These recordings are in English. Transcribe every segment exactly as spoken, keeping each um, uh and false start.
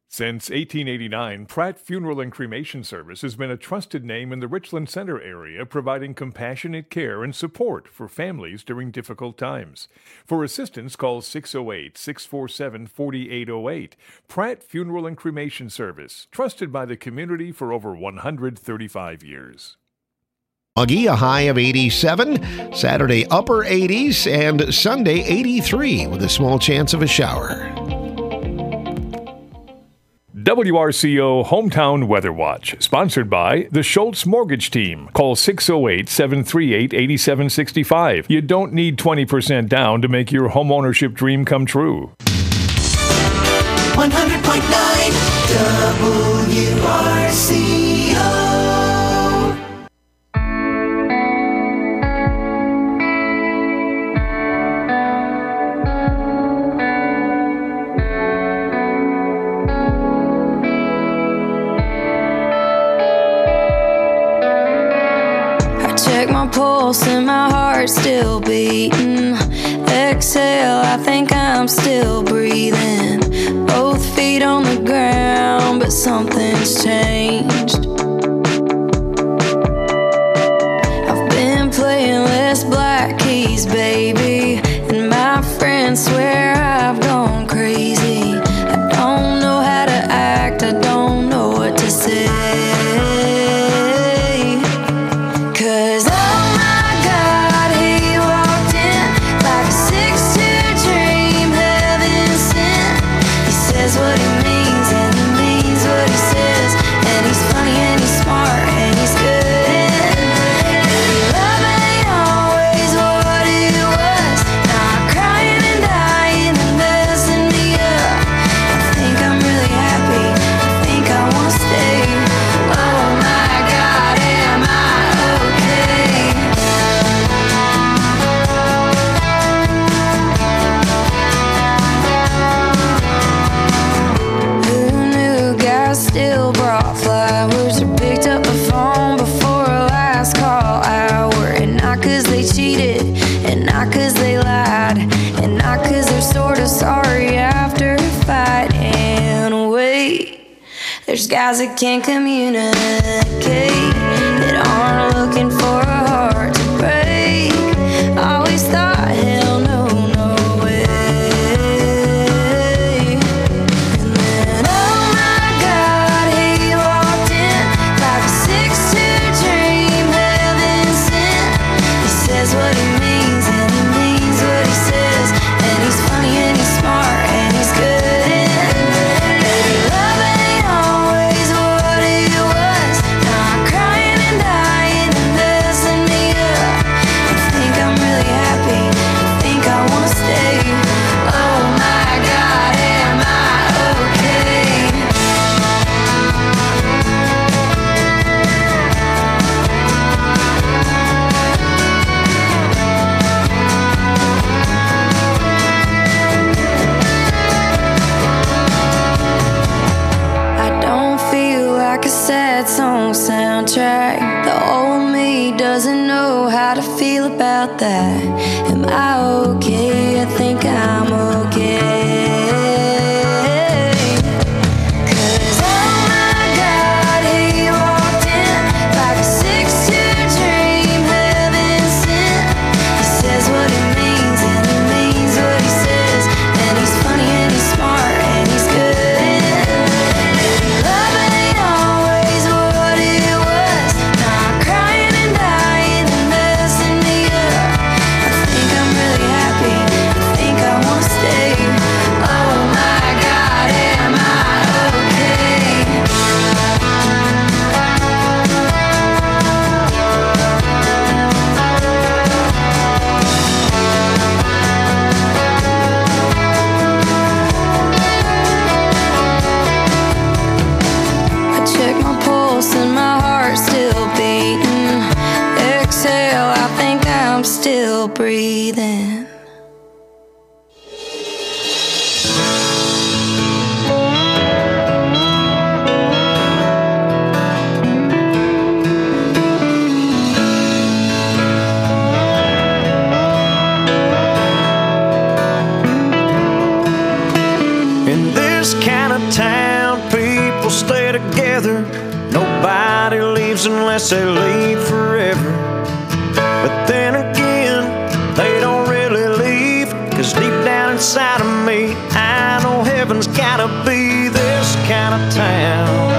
Since eighteen eighty-nine, Pratt Funeral and Cremation Service has been a trusted name in the Richland Center area, providing compassionate care and support for families during difficult times. For assistance, call six oh eight, six four seven, four eight oh eight. Pratt Funeral and Cremation Service, trusted by the community for over one hundred thirty-five years. Muggy, a high of eighty-seven, Saturday upper eighties, and Sunday eighty-three with a small chance of a shower. W R C O Hometown Weather Watch, sponsored by the Schultz Mortgage Team. Call six oh eight, seven three eight, eight seven six five. You don't need twenty percent down to make your homeownership dream come true. one hundred point nine W R C O. Check my pulse and my heart's still beating. Exhale, I think I'm still breathing. Both feet on the ground, but something's changed. I've been playing less black keys, baby, and my friends swear I've gone crazy. I don't know how to act, I don't know what to say. There's guys that can't communicate, that aren't looking for a heart to break. I always thought, hell no, no way. And then, oh my God, he walked in like a six two dream, heaven sent. He says what he means and he means what he says. And he's funny and he's smart and he's good. Song soundtrack. The old me doesn't know how to feel about that. Am I okay? I think I'm okay. Cause oh my God, he walked in like a six two dream, heaven sent. He says what he means and he means what he says. And he's funny and he's smart and he's good. Still breathing. In this kind of town, together. Nobody leaves unless they leave forever. But then again, they don't really leave, 'cause deep down inside of me, I know heaven's gotta be this kind of town.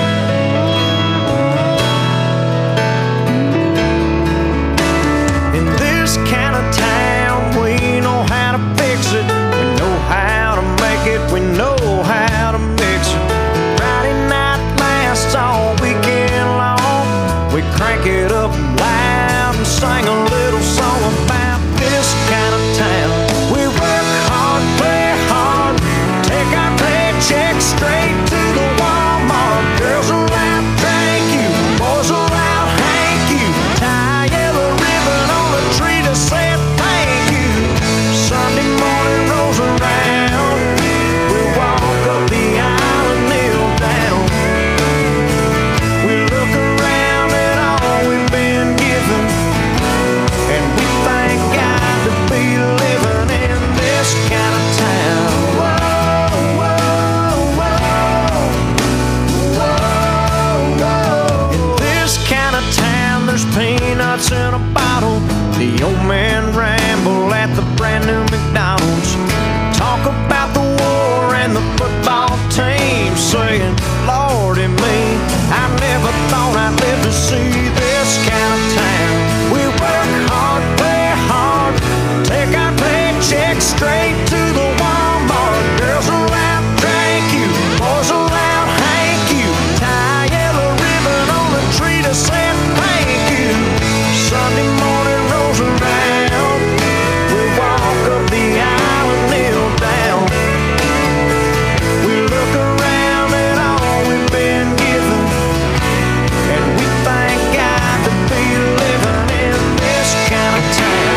In this kind of town, we know how to fix it. We know how to make it. We know how to mix it. Friday night lasts all weekend long. We crank it up loud and sing a little song about this kind of town. We work hard, play hard, take our paychecks straight to the Walmart. Girls will laugh, thank you. Boys will laugh, thank you. Tie yellow ribbon on the tree to say thank you. Sunday morning rolls around, we walk up the aisle and kneel down. We look around at all we've been given, and we thank God to be living in this kind of town. Whoa, whoa, whoa, whoa, whoa. In this kind of town, there's peanuts in a bottle. The old man ramble at the brand new McDonald's. Talk about the war and the football team, saying, Lordy me, I never thought I'd live to see this kind of town. We work hard, play hard, take our paychecks straight to the Walmart. Girls will laugh, thank you. Boys will laugh, thank you. Tie yellow ribbon on the tree to say thank you. Sunday morning rolls around, we walk up the aisle and kneel down. We look around at all we've been given, and we thank God to be living in this kind of town.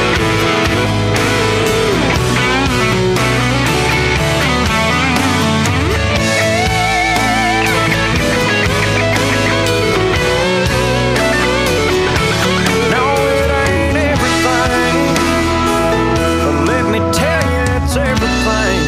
No, it ain't everything, but let me tell you it's everything.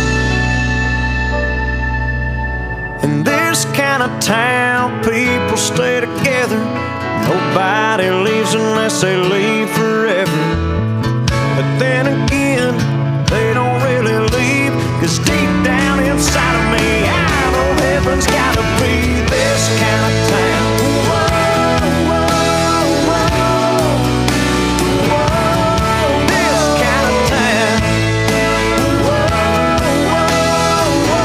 In this kind of town, people stay together. Nobody leaves unless they leave forever. But then again, they don't really leave, 'cause deep down inside of me, I know heaven's gotta be this kind of town. Whoa, whoa, whoa, whoa, this kind of town. Whoa, whoa, whoa,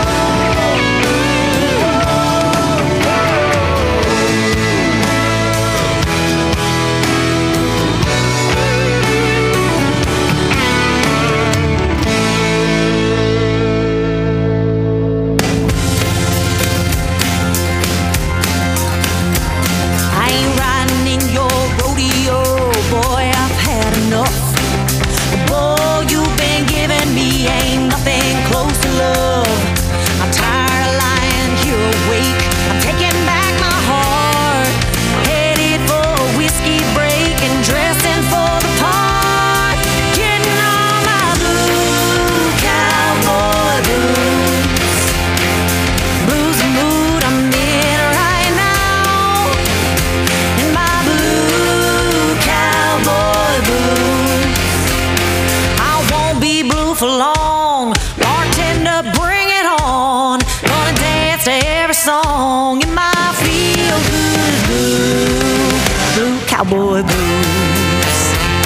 I ain't riding in your rodeo, boy, I've had enough. The bull you've been giving me ain't nothing close to love. I'm tired of lying here awake. I'm taking back my heart. Headed for a whiskey break and dressing for the part. Getting on my blue cowboy blues. Blues mood I'm in right now. In my blue cowboy blues. I won't be blue for long. Bartender, bring it on. Gonna dance to every song in my feel good blue, blue cowboy blues.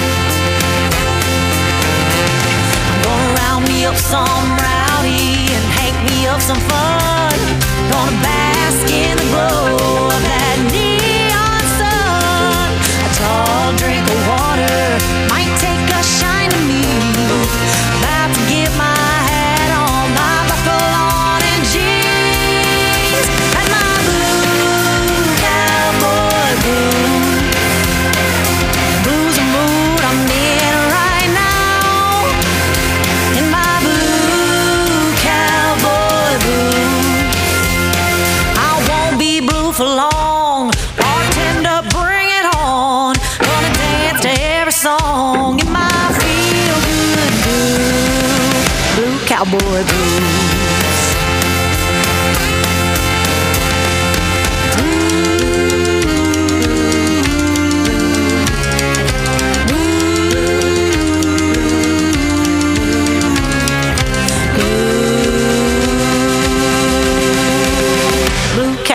I'm gonna round me up some rowdy and hang me up some fun. Gonna bask in the glow of that neon sun. A tall drink of water might take a shine to me. About to get my hat on, my buckle on and jeans, and my blue cowboy blues. Blues a mood I'm in right now. In my blue cowboy blues. I won't be blue for long. Bartender, bring it on. Gonna dance to every song in my feel good blue, blue cowboy blues.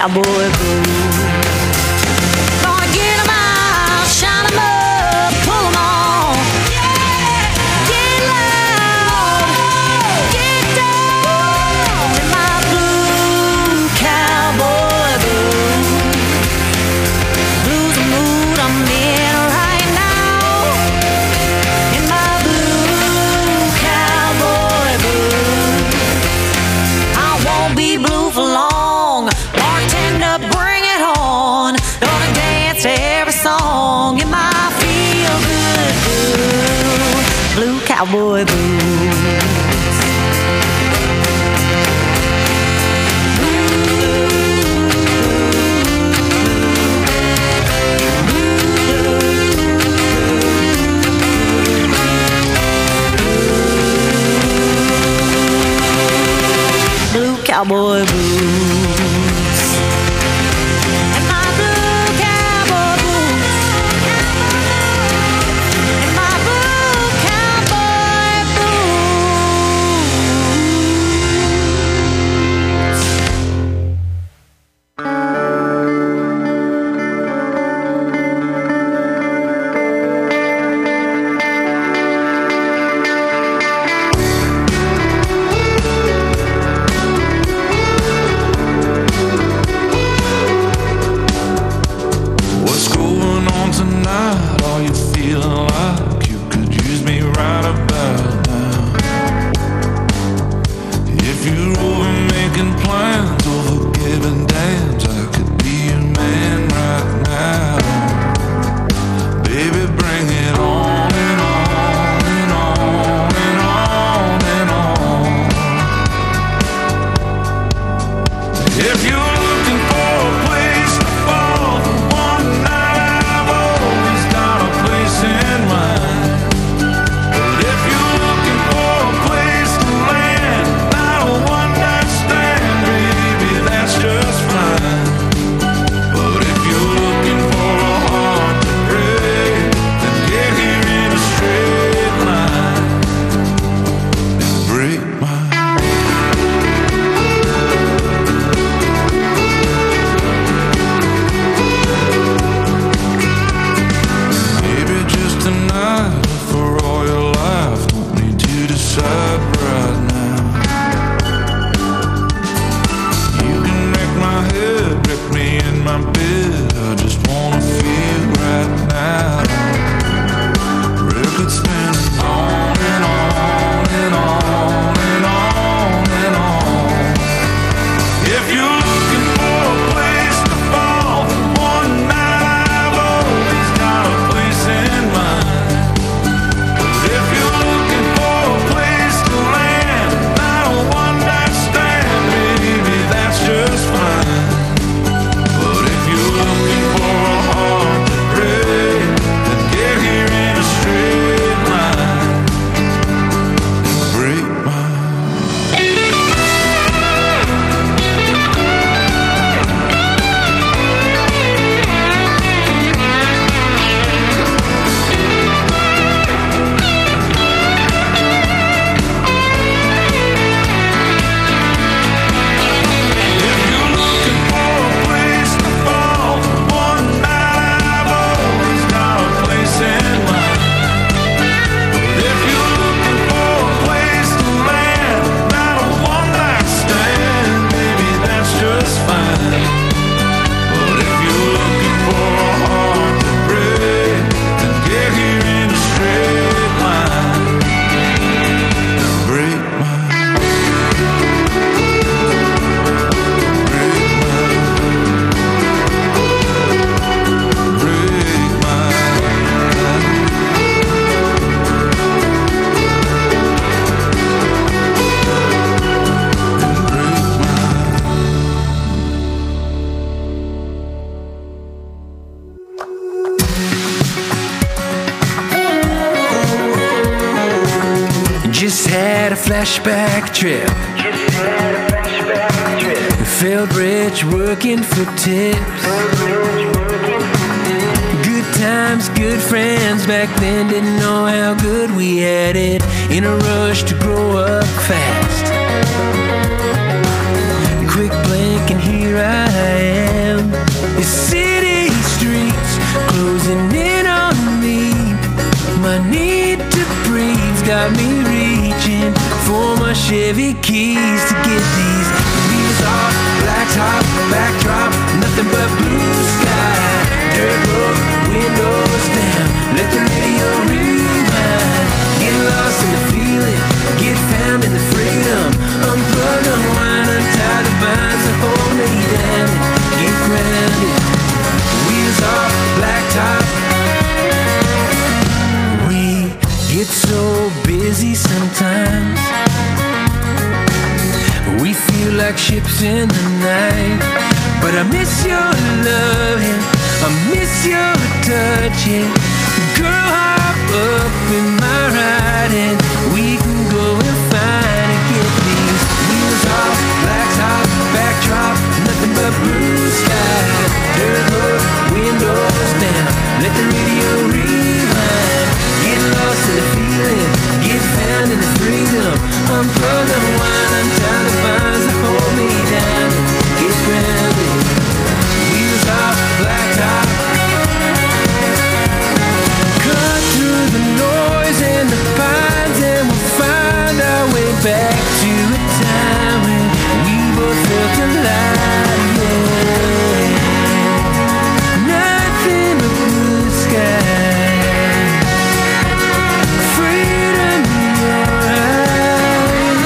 cowboy blues. Gonna get 'em out, shine 'em up, pull 'em on. Get loud, get down in my blue cowboy blues. Blues the mood I'm in right now. In my blue cowboy blues. I won't be blue for long. Bartender, bring it on. Gonna dance to every song in my feel good blue, blue cowboy blues. Blue cowboy blues. And my blue cowboy blues. And my blue cowboy What's going on tonight? Are you feeling like you could use me right about now? If you're over making plans, over giving dance, I could be your man right now. Baby, bring it on and on and on and on and on. If you're looking for a place to fall, one night I've always got a place in mind. But if you're looking for a place to land, not a one night stand, baby, that's just fine. But if you're looking for a heart to break, then get here in a straight line and break mine. Maybe just tonight, for all your life, don't need to decide right now. You can wreck my head, wreck me in my bed, I just wanna feel right now. Record spinning on and on and on and on and on. If you're looking for a place to fall, one night I've always got a place in mind. But if you're looking for a place to land, not a one night stand, baby, that's just fine. But if you're looking for a heart to break, then get here in a straight line and break mine. If you're looking for a place to fall, one night I've always got a place in mind. But if you're looking for a place to land, not a one night stand, baby, that's just fine. But if you're looking for a heart to break, then get here in a straight line and break mine. Break mine. Break mine. And break Just had a flashback trip. Felt rich working for tips. Good times, good friends. Back then didn't know how good we had it. In a rush to grow up fast. Quick blink and here I am. heavy keys to get these wheels off. Blacktop, backdrop, nothing but blue sky. Dirt road, windows down, let the radio rewind. Get lost in the feeling, get found in the freedom. Unplug, unwind, untie the binds that hold me down. Get grounded, wheels off, blacktop. We get so busy sometimes, we feel like ships in the night. But I miss your loving, I miss your touching. Girl, hop up in my ride and we can go and find and get these wheels off, blacktop, backdrop, nothing but blue sky. Dirt road, windows down, let the radio rewind. Get lost in the feeling, get found in the freedom. Unplug, unwind, untie the binds that hold me down. Get grounded, wheels off, blacktop. Cut through the noise and the pines and we'll find our way back to a time when we both felt alive. Yeah. Nothing but blue sky. Freedom in your eyes.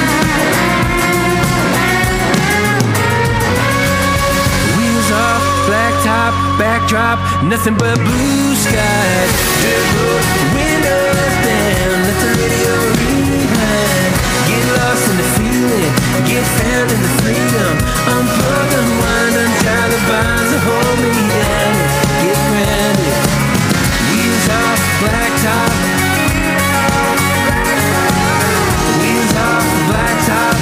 Wheels off, blacktop, backdrop, nothing but blue skies. Dirt road, windows down, let the radio rewind. Get lost in the feeling, get found in the freedom. Unplug, unwind, untie the binds that hold me down. Get grounded, wheels off, blacktop. Wheels off, blacktop.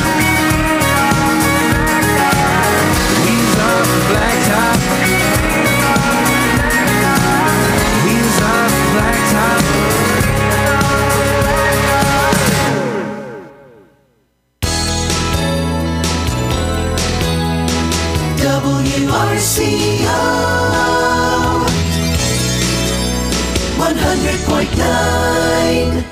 Wheels off, blacktop. Wheels off, blacktop. W R C O one hundred point nine.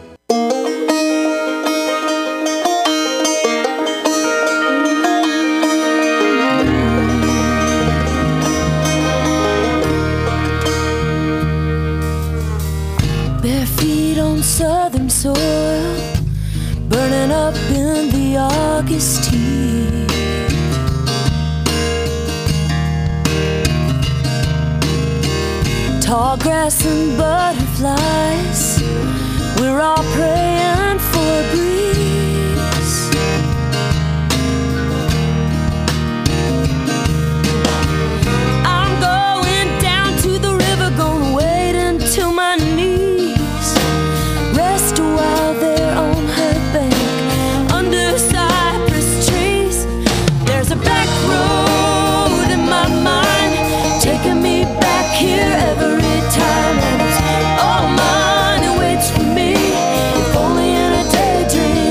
Bare feet on southern soil, burning up in the August heat. Tall grass and butterflies, we're all praying for a breeze. I'm going down to the river, gonna wade until my knees. Rest a while there on her bank, under cypress trees. There's a back road in my mind, taking me back here every time, and it's all mine. It waits for me, if only in a daydream.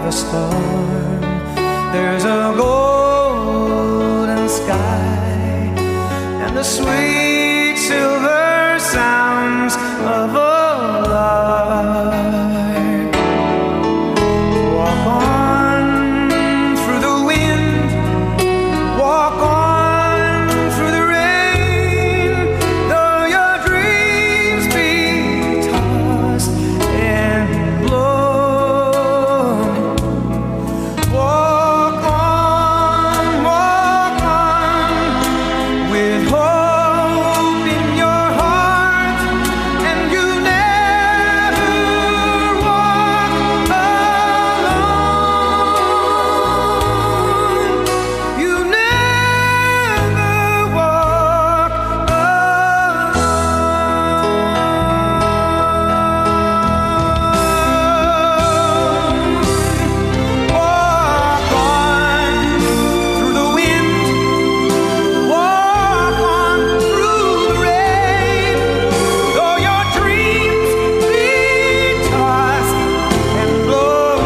a storm. There's a golden sky and the sweet silver sounds of a lark. Walk on through the wind, walk on through the rain, though your dreams be tossed and blown. Walk on, walk on, with hope in your heart, and you never walk alone. You never walk alone. Walk on through the wind, walk on through the rain, though your dreams be tossed and blown.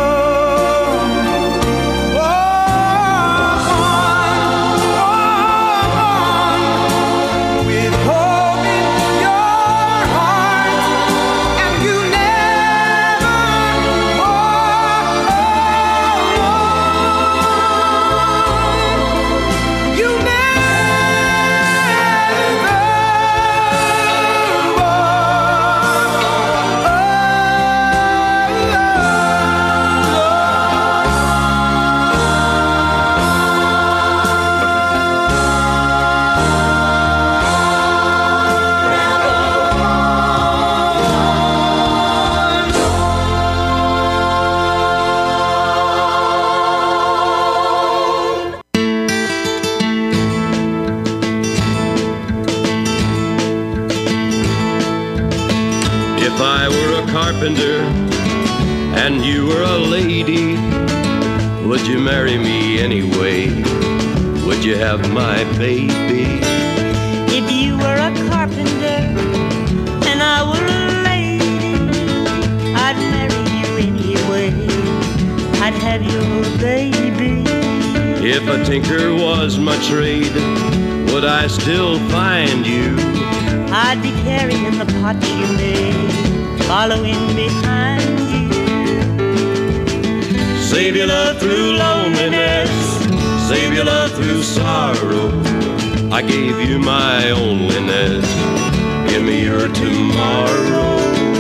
Walk on, walk on, with hope in your heart, and you never walk alone. You If I were a carpenter and you were a lady, would you marry me anyway? Would you have my baby? If you were a carpenter and I were a lady, I'd marry you anyway. I'd have your baby. If a tinker was my trade, would I still find you? I'd be carrying the pot you made, following behind you. Save your love through loneliness, save your love through sorrow. I gave you my onlyness, give me your tomorrow.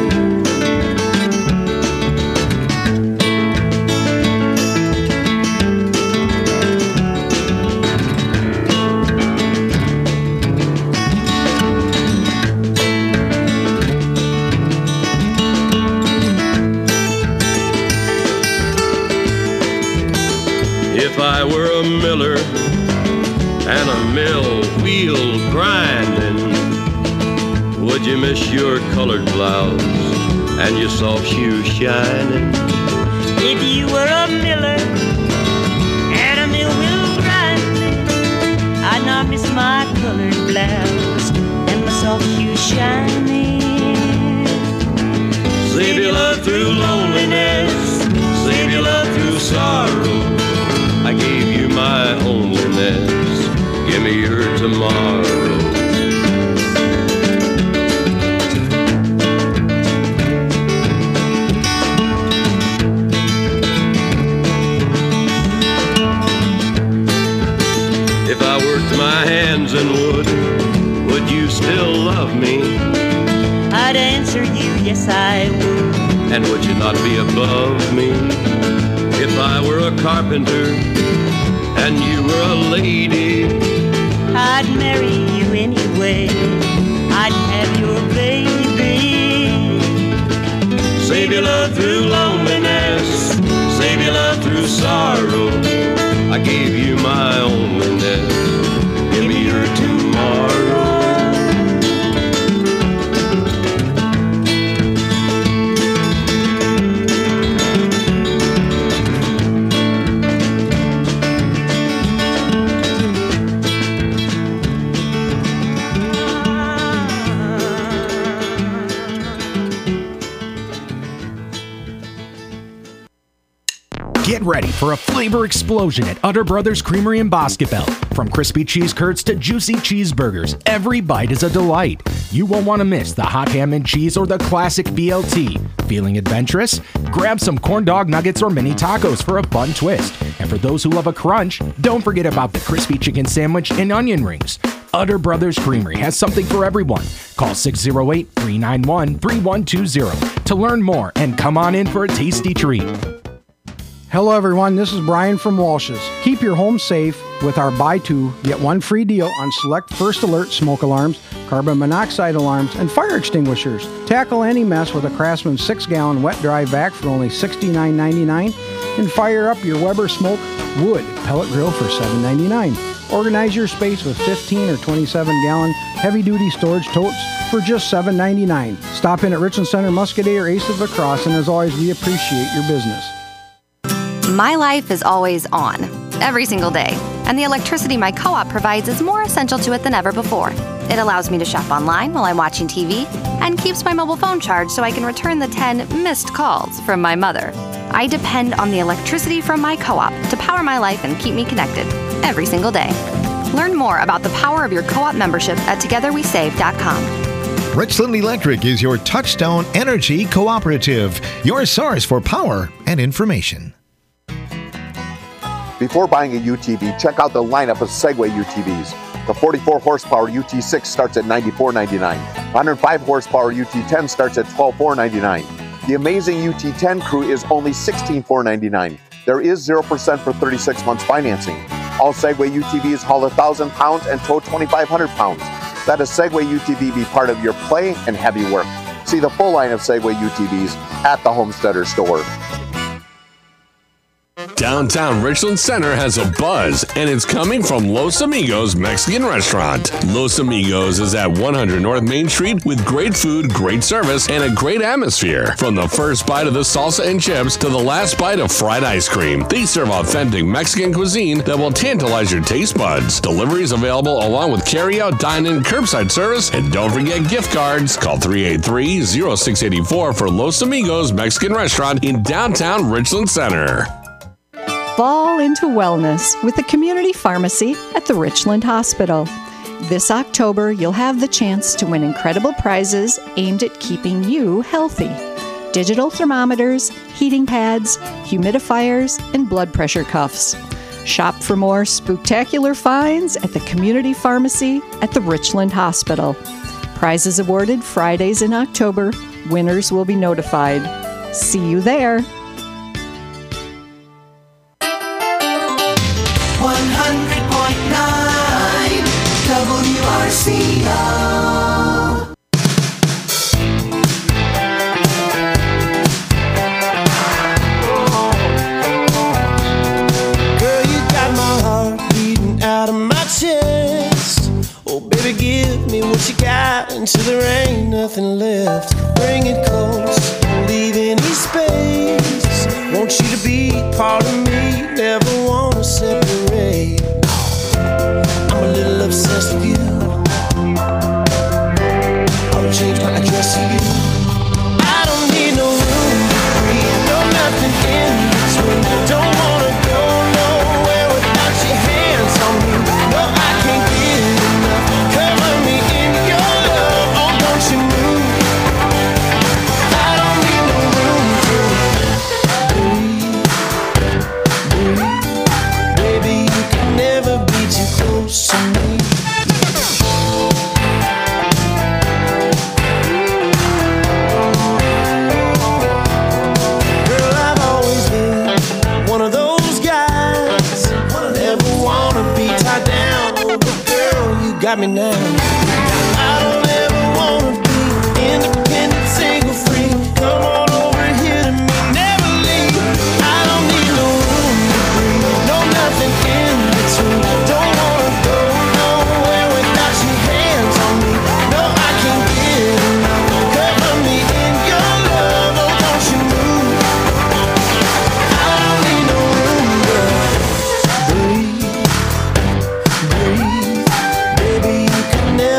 If I were a miller and a mill wheel grinding, would you miss your colored blouse and your soft shoes shining? If you were a miller and a mill wheel grinding, I'd not miss my colored blouse and my soft shoes shining. Save your love through loneliness, save your love through sorrow. I gave you my onlyness, give me your tomorrow. If I worked my hands in wood, would you still love me? I'd answer you, yes I would. And would you not be above me? If I were a carpenter and you were a lady, I'd marry you anyway. I'd have your baby. save your love through loneliness, save your love through sorrow. I gave you my onlyness, give me your tomorrow. ready for a flavor explosion at Utter Brothers Creamery in Boscobel. From crispy cheese curds to juicy cheeseburgers, every bite is a delight. You won't want to miss the hot ham and cheese or the classic B L T. Feeling adventurous? Grab some corn dog nuggets or mini tacos for a fun twist. And for those who love a crunch, don't forget about the crispy chicken sandwich and onion rings. Utter Brothers Creamery has something for everyone. Call six oh eight, three nine one, three one two zero to learn more and come on in for a tasty treat. Hello everyone, this is Brian from Walsh's. Keep your home safe with our buy two, get one free deal on select First Alert smoke alarms, carbon monoxide alarms, and fire extinguishers. Tackle any mess with a Craftsman six gallon wet-dry vac for only sixty-nine ninety-nine, and fire up your Weber Smoke Wood pellet grill for seven ninety-nine. Organize your space with fifteen or twenty-seven gallon heavy-duty storage totes for just seven ninety-nine. Stop in at Richland Center, Muscadet, or Ace of the Cross, and as always, we appreciate your business. My life is always on, every single day, and the electricity my co-op provides is more essential to it than ever before. It allows me to shop online while I'm watching T V and keeps my mobile phone charged so I can return the ten missed calls from my mother. I depend on the electricity from my co-op to power my life and keep me connected every single day. Learn more about the power of your co-op membership at together we save dot com. Richland Electric is your Touchstone Energy Cooperative, your source for power and information. Before buying a U T V, check out the lineup of Segway U T Vs. The forty-four horsepower U T six starts at ninety-four ninety-nine. one oh five horsepower U T ten starts at twelve four ninety-nine. The amazing U T ten Crew is only sixteen four ninety-nine. There is zero percent for thirty-six months financing. All Segway U T Vs haul one thousand pounds and tow twenty-five hundred pounds. Let a Segway U T V be part of your play and heavy work. See the full line of Segway U T Vs at the Homesteader store. Downtown Richland Center has a buzz, and it's coming from Los Amigos Mexican Restaurant. Los Amigos is at one hundred North Main Street with great food, great service, and a great atmosphere. From the first bite of the salsa and chips to the last bite of fried ice cream, they serve authentic Mexican cuisine that will tantalize your taste buds. Deliveries available along with carry-out, dine-in, curbside service, and don't forget gift cards. Call three eight three, oh six eight four for Los Amigos Mexican Restaurant in downtown Richland Center. Fall into wellness with the community pharmacy at the Richland Hospital. This October, you'll have the chance to win incredible prizes aimed at keeping you healthy. Digital thermometers, heating pads, humidifiers, and blood pressure cuffs. Shop for more spooktacular finds at the community pharmacy at the Richland Hospital. Prizes awarded Fridays in October. Winners will be notified. See you there. one hundred point nine W R C O. Girl, you got my heart beating out of my chest. Oh, baby, give me what you got until there ain't nothing left. Bring it close, don't leave any space. Want you to be part of me, never wanna separate. I'm a little obsessed with you. I'll change my address to you. I don't need no room to breathe, no nothing in between. Don't wanna go nowhere without your hands on me. No, I can't get enough. Cover me in your love, oh don't you move. I don't need no room to breathe, breathe. Baby, you can never be too close to me. Girl, I've always been one of those guys. Never wanna be tied down, but girl, you got me now. I don't ever wanna be independent, single, free. Come on over here to me, never leave. I don't need no room to breathe, no nothing in between. Don't wanna go nowhere without your hands on me. No, I can't get enough. Cover me in your love, oh don't you move. I don't need no room, girl. Breathe, breathe, baby, you can never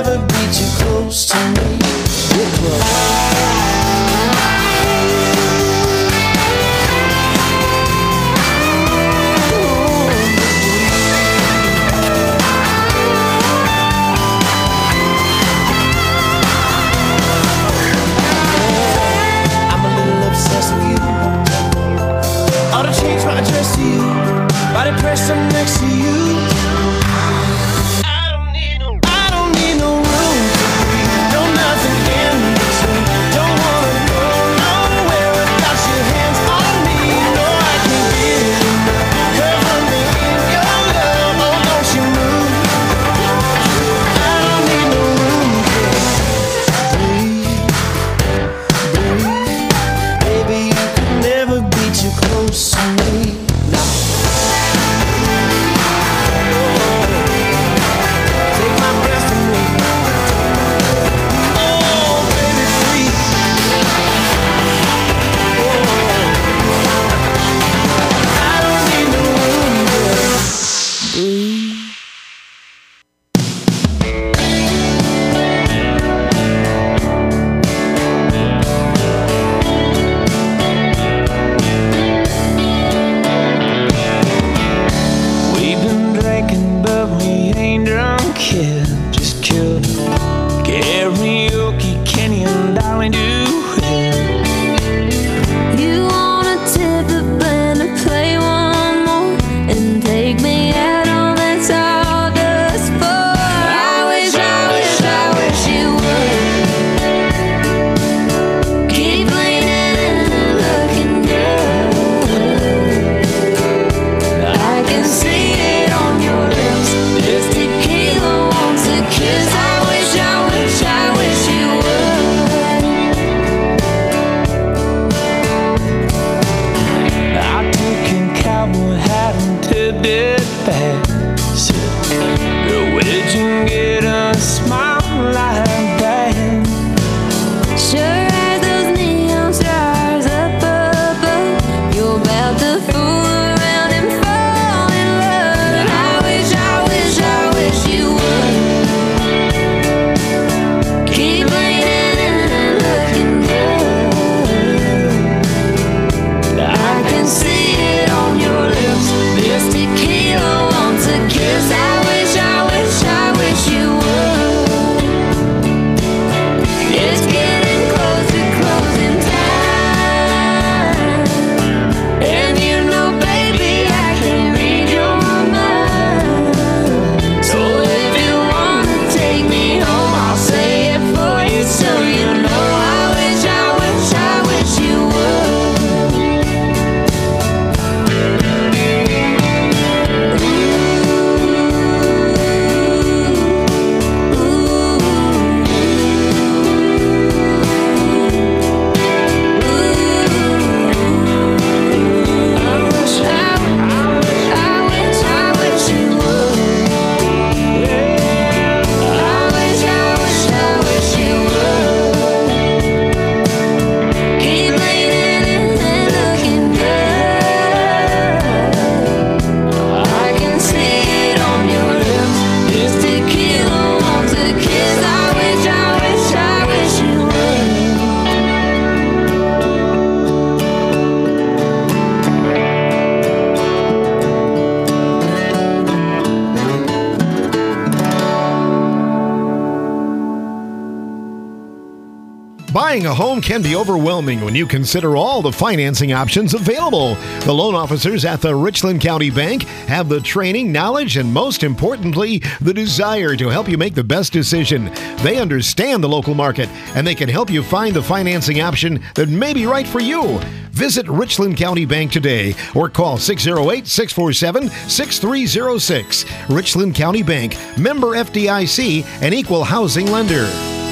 Buying a home can be overwhelming when you consider all the financing options available. The loan officers at the Richland County Bank have the training, knowledge, and most importantly, the desire to help you make the best decision. They understand the local market, and they can help you find the financing option that may be right for you. Visit Richland County Bank today or call six oh eight, six four seven, six three oh six. Richland County Bank, member F D I C, and equal housing lender.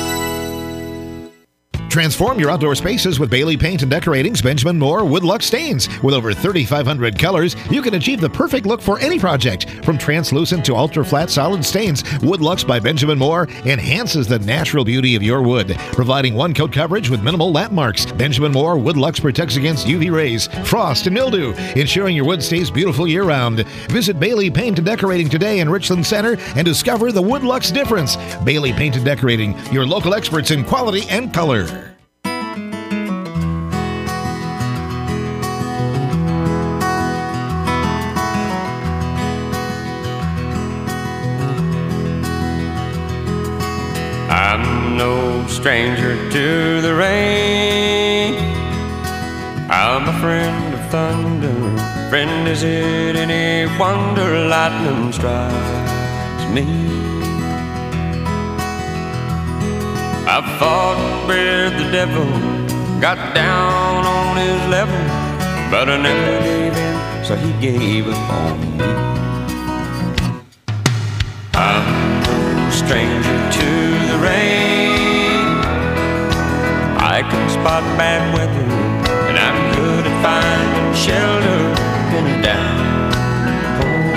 Transform your outdoor spaces with Bailey Paint and Decorating's Benjamin Moore Woodluck Stains. With over thirty-five hundred colors, you can achieve the perfect look for any project. From translucent to ultra-flat solid stains, Woodlucks by Benjamin Moore enhances the natural beauty of your wood, providing one-coat coverage with minimal lap marks. Benjamin Moore Woodlucks protects against U V rays, frost, and mildew, ensuring your wood stays beautiful year-round. Visit Bailey Paint and Decorating today in Richland Center and discover the Woodlucks difference. Bailey Paint and Decorating, your local experts in quality and color. I'm no stranger to the rain. I'm a friend of thunder. Friend, is it any wonder lightning strikes me? I've fought with the devil, got down on his level, but I never gave in, so he gave up on me. I'm no stranger to the rain. I can spot bad weather, and I'm good at finding shelter in a downpour.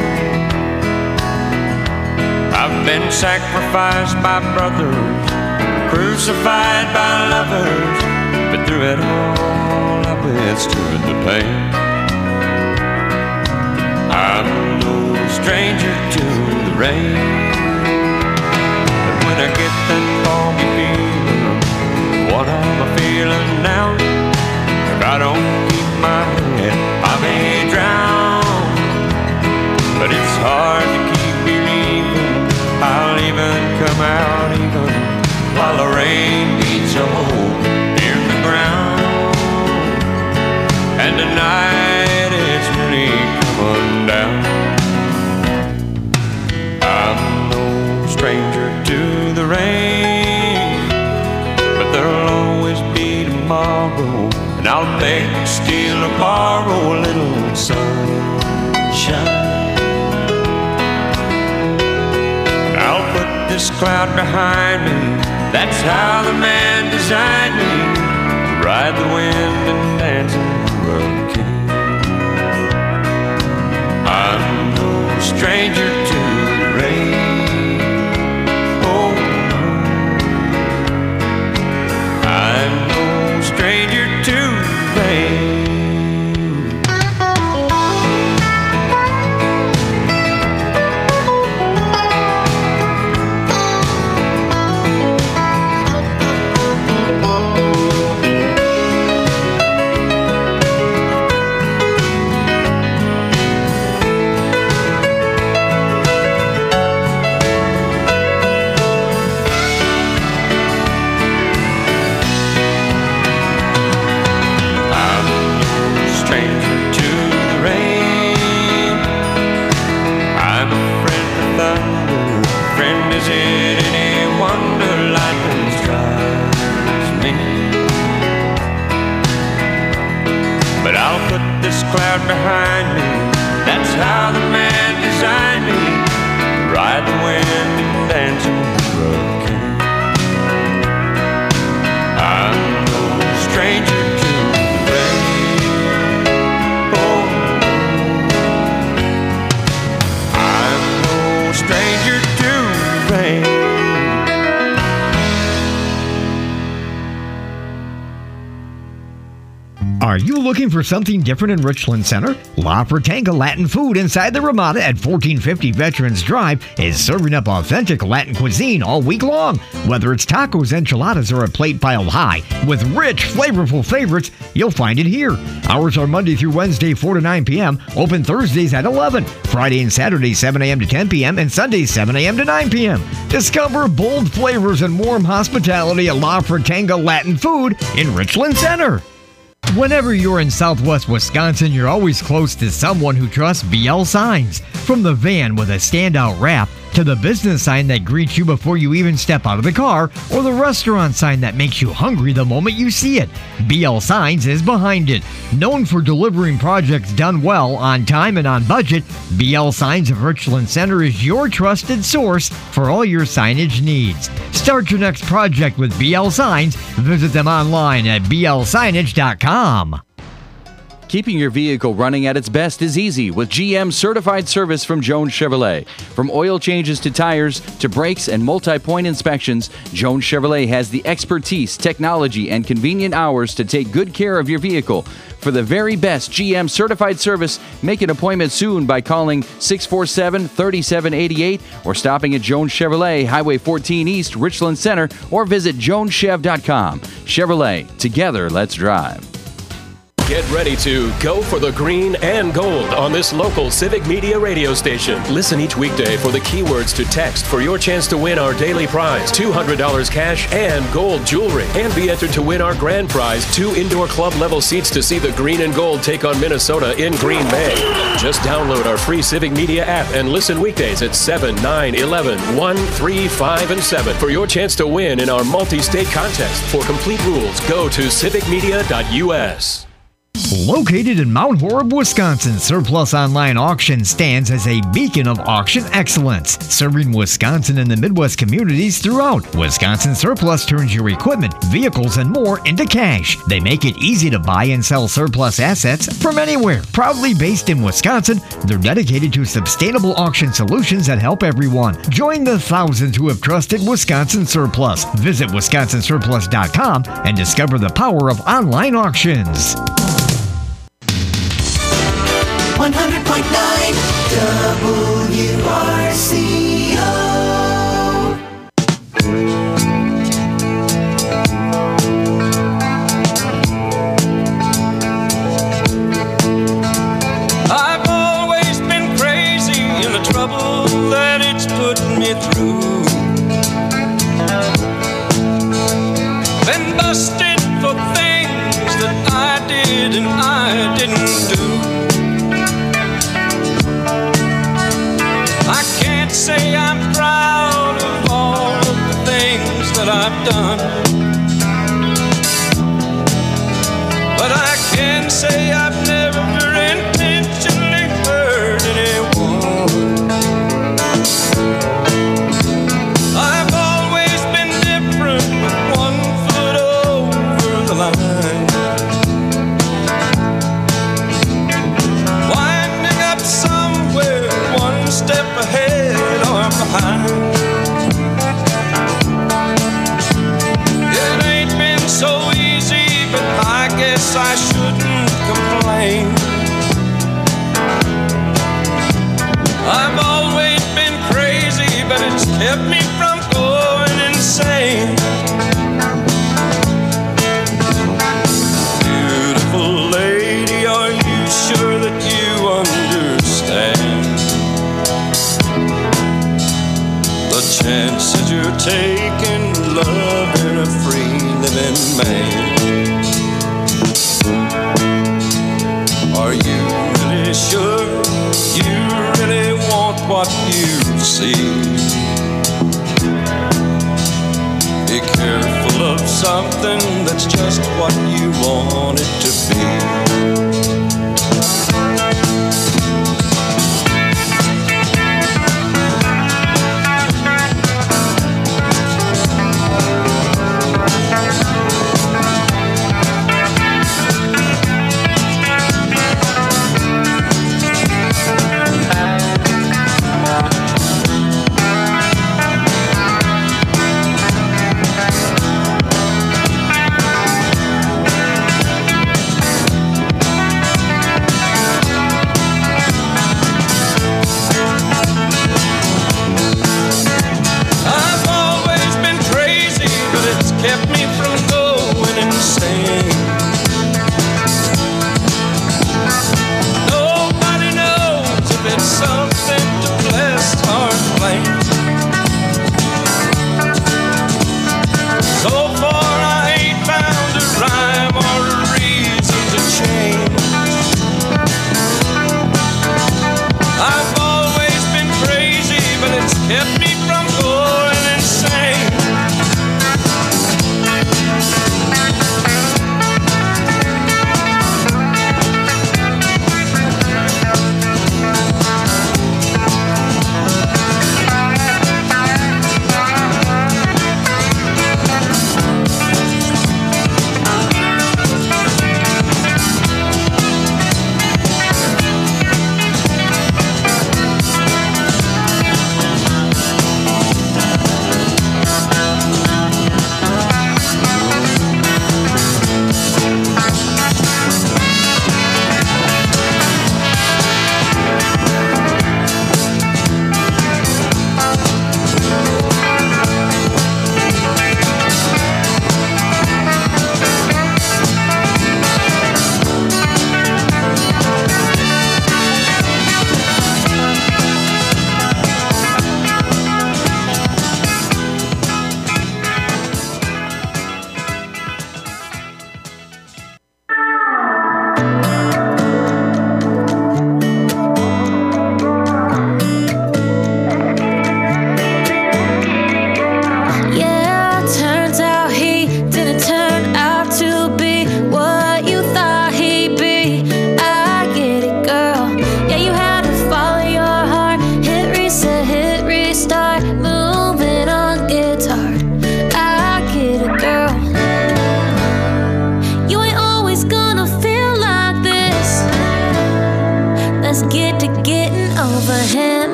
I've been sacrificed by brothers, crucified by lovers, but through it all I withstood the pain. I'm no stranger to the rain. When I get that foggy feeling, what am I feeling now? If I don't keep my head, I may drown. But it's hard to keep believing I'll even come out even while the rain beats a hole in the ground. And tonight it's really coming down. I'm no stranger to the rain, but there'll always be tomorrow, and I'll beg, steal, or borrow a little sunshine. I'll put this cloud behind me, that's how the man designed me, to ride the wind and dance in the hurricane. I'm no stranger to the rain. I'm no stranger to rain. This cloud behind me, that's how the man designed me, to ride the wind and dance in the hurricane. I'm no stranger to the rain. Oh, I'm no stranger to the rain. Are Are you looking for something different in Richland Center? La Fratanga Latin Food inside the Ramada at fourteen fifty Veterans Drive is serving up authentic Latin cuisine all week long. Whether it's tacos, enchiladas, or a plate piled high with rich, flavorful favorites, you'll find it here. Hours are Monday through Wednesday, four to nine p.m., open Thursdays at eleven, Friday and Saturday, seven a.m. to ten p.m., and Sundays, seven a.m. to nine p.m. Discover bold flavors and warm hospitality at La Fratanga Latin Food in Richland Center. Whenever you're in Southwest Wisconsin, you're always close to someone who trusts B L Signs. From the van with a standout wrap to the business sign that greets you before you even step out of the car, or the restaurant sign that makes you hungry the moment you see it, B L Signs is behind it. Known for delivering projects done well, on time, and on budget, B L Signs of Richland Center is your trusted source for all your signage needs. Start your next project with B L Signs. Visit them online at b l signage dot com. Keeping your vehicle running at its best is easy with G M certified service from Jones Chevrolet. From oil changes to tires to brakes and multi-point inspections, Jones Chevrolet has the expertise, technology, and convenient hours to take good care of your vehicle. For the very best G M certified service, make an appointment soon by calling six four seven, three seven eight eight or stopping at Jones Chevrolet, Highway fourteen East, Richland Center, or visit jones chev dot com. Chevrolet, together, let's drive. Get ready to go for the green and gold on this local Civic Media radio station. Listen each weekday for the keywords to text for your chance to win our daily prize, two hundred dollars cash and gold jewelry. And be entered to win our grand prize, two indoor club level seats to see the green and gold take on Minnesota in Green Bay. Just download our free Civic Media app and listen weekdays at seven, nine, eleven, one, three, five, and seven for your chance to win in our multi-state contest. For complete rules, go to civic media dot u s. Located in Mount Horeb, Wisconsin, Surplus Online Auction stands as a beacon of auction excellence, serving Wisconsin and the Midwest communities throughout. Wisconsin Surplus turns your equipment, vehicles, and more into cash. They make it easy to buy and sell surplus assets from anywhere. Proudly based in Wisconsin, they're dedicated to sustainable auction solutions that help everyone. Join the thousands who have trusted Wisconsin Surplus. Visit wisconsin surplus dot com and discover the power of online auctions. one hundred point nine W R C O. I've always been crazy in the trouble that it's put me through. Been busted for things that I did and I didn't do. I can't say I'm proud of all of the things that I've done, but I can say I've never intentionally hurt anyone. I've always been different, with one foot over the line, winding up somewhere one step ahead or behind. It ain't been so easy, but I guess I shouldn't complain. I've always been crazy, but it's kept me from going insane. Beautiful lady, are you sure that you understand the chances you're taking, loving a free living man? Are you really sure you really want what you see? Be careful of something that's just what you want it to be.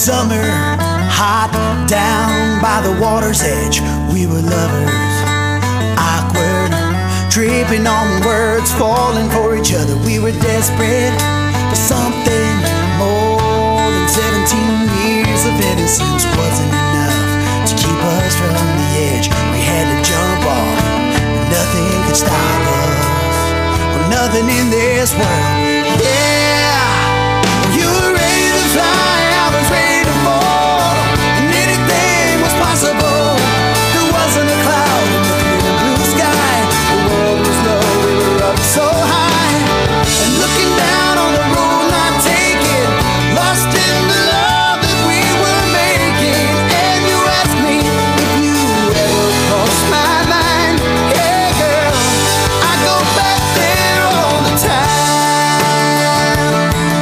summer, hot down by the water's edge. We were lovers, awkward, tripping on words, falling for each other. We were desperate for something more than seventeen years of innocence wasn't enough to keep us from the edge. We had to jump off, but nothing could stop us. Well, nothing in this world. Yeah, you were ready to fly, I was ready to fall, and anything was possible. There wasn't a cloud in the clear blue sky. The world was low, we were up so high, and looking down on the road not taken, lost in the love that we were making. And you asked me if you ever crossed my mind. Hey girl, I go back there all the time.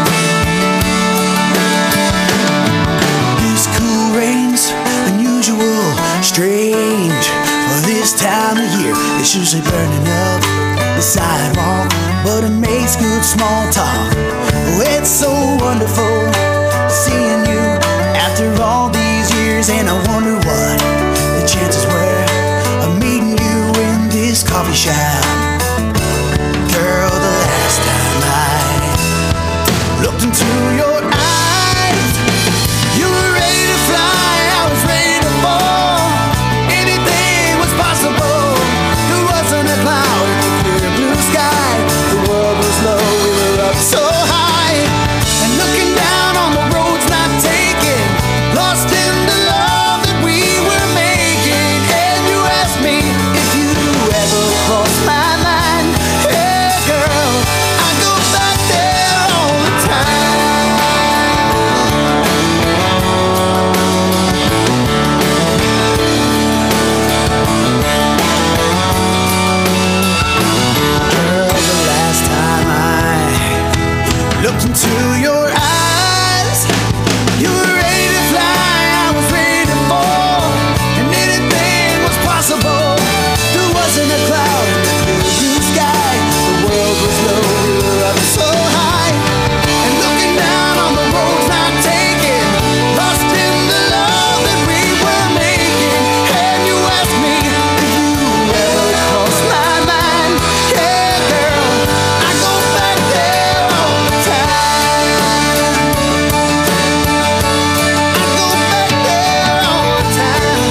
This cool rain's unusual, strange for this time of year. It's usually burning up the sidewalk, but it makes good small talk. Oh, it's so wonderful seeing you after all these years, and I wonder what the chances were of meeting you in this coffee shop. Girl, the last time I looked into your eyes, you were ready to fly, I was ready to fall. Anything was possible. There wasn't a cloud in the clear blue sky. The world was low, we were up so high, and looking down on the roads not taken, lost in the love that we were making. And you asked me if you ever crossed my mind. Hey girl, I go back there all the time. Girl, the last time I looked into your eyes, you were ready to fly, I was ready to fall, and anything was possible. There wasn't a cloud in the clear blue sky. The world was low, we were up so high, and looking down on the roads not taken, lost in the love that we were making. And you asked me if you ever crossed my mind. Yeah, girl, I go back there all the time. I go back there all the time.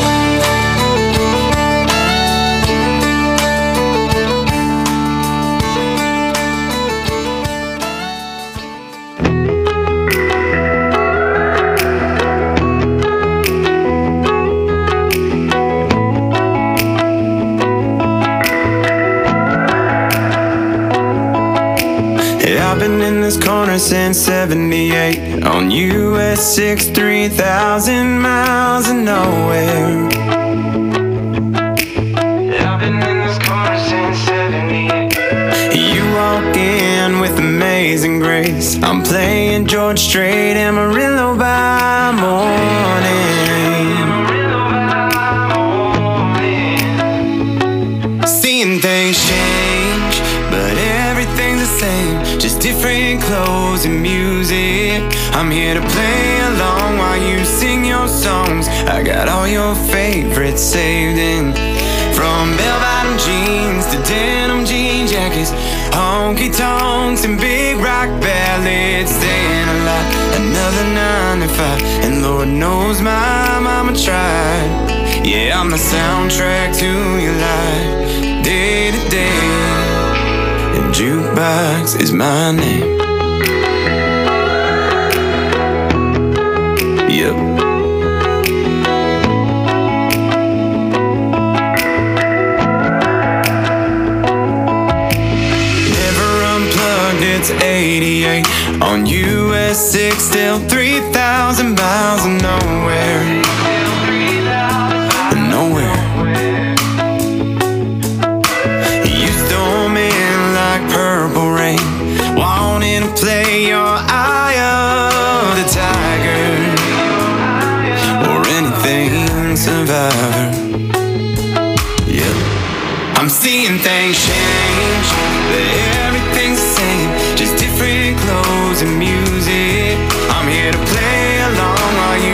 Yeah, I've been in this corner since seventy-eight. On U S six, three thousand miles of nowhere. Yeah, I've been in this corner since seventy-eight. You walk in with amazing grace. I'm playing George Strait, Amarillo by morning. Seeing things change, but everything's the same. Just different clothes and music. I'm here to play along while you sing your songs. I got all your favorites saved in. From bell-bottom jeans to denim jean jackets, honky tonks and big rock ballads. Staying alive another nine to five, and Lord knows my mama tried. Yeah, I'm the soundtrack to your life, day to day, and jukebox is my name. Yep. It's eighty-eight on U S six, still three thousand miles of nowhere. Nowhere. You storm in like purple rain, wanting to play your Eye of the Tiger, or anything Survivor. Yeah. I'm seeing things change, but everything's the same. Just different clothes and music. I'm here to play along while you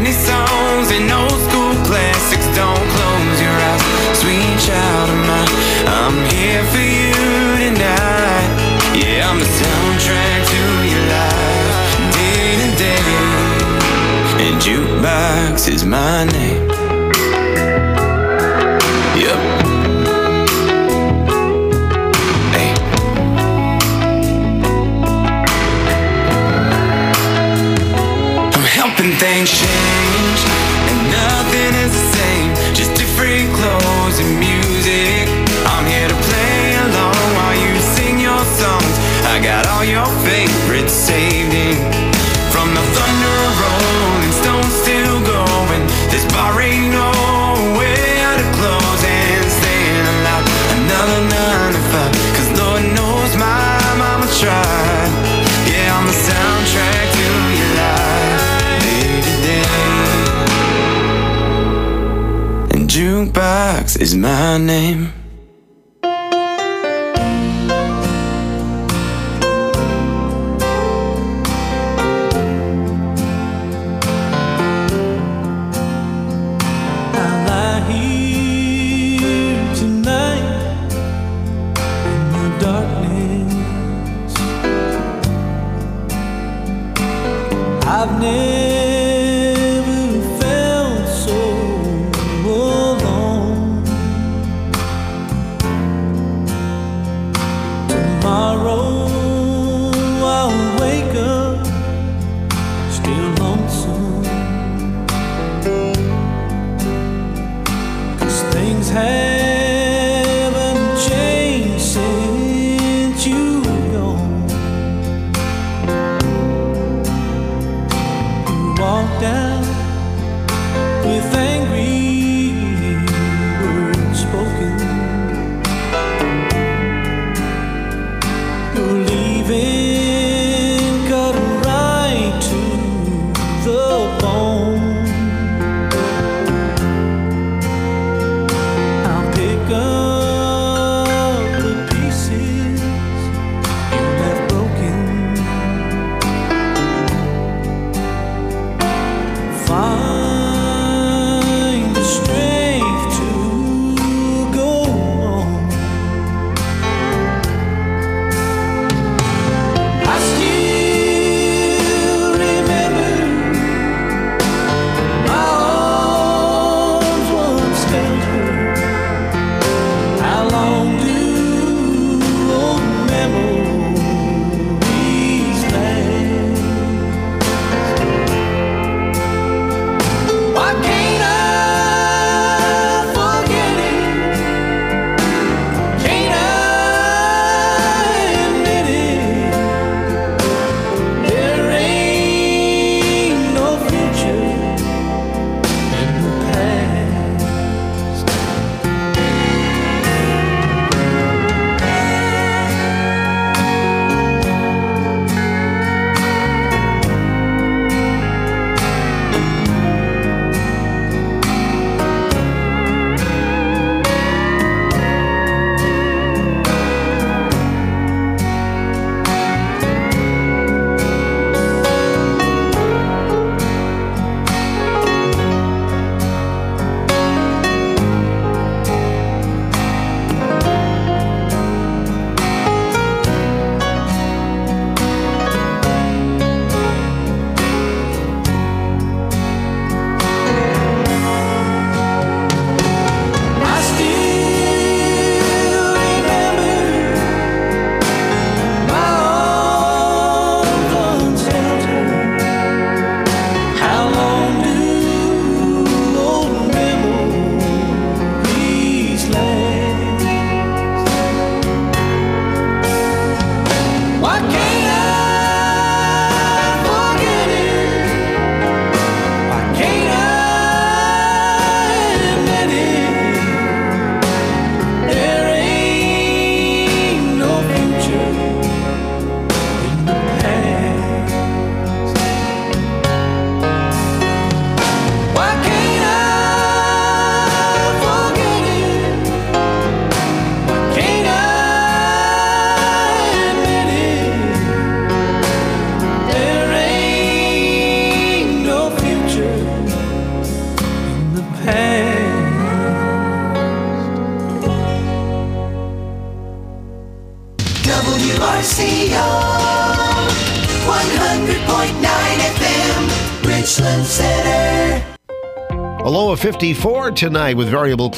many songs and old school classics. Don't close your eyes, sweet child of mine. I'm here for you tonight. Yeah, I'm the soundtrack to your life, day to day. And jukebox is my name. Yep. Hey. I'm helping things change, and nothing is the same. Just different clothes and music. I'm here to play along while you sing your songs. I got all your favorites saved in. From the thunder rolling, stones still going. This bar ain't nowhere to close and staying alive. Another nine to five, cause Lord knows my mama tried. Yeah, I'm the soundtrack to your life, day to day. And jukebox is my name. I've never felt so alone. Tomorrow I'll wake up still lonesome, 'cause things haven't changed since you gone. A low of fifty-four tonight with variable clouds.